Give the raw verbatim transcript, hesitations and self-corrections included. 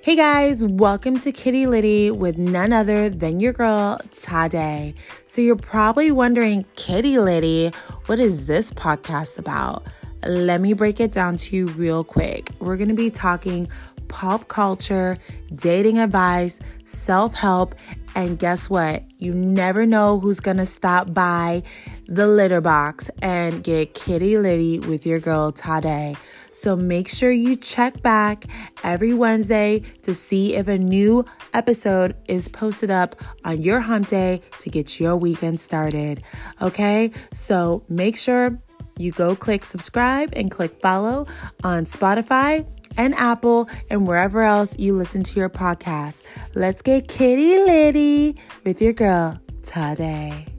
Hey guys, welcome to Kitty Litty with none other than your girl, Tade. So you're probably wondering, Kitty Litty, what is this podcast about? Let me break it down to you real quick. We're going to be talking pop culture, dating advice, self-help, and guess what? You never know who's going to stop by the litter box and get kitty litty with your girl, Tade. So make sure you check back every Wednesday to see if a new episode is posted up on your hump day to get your weekend started. Okay? So make sure you go click subscribe and click follow on Spotify and Apple and wherever else you listen to your podcast. Let's get kitty litty with your girl, Tade.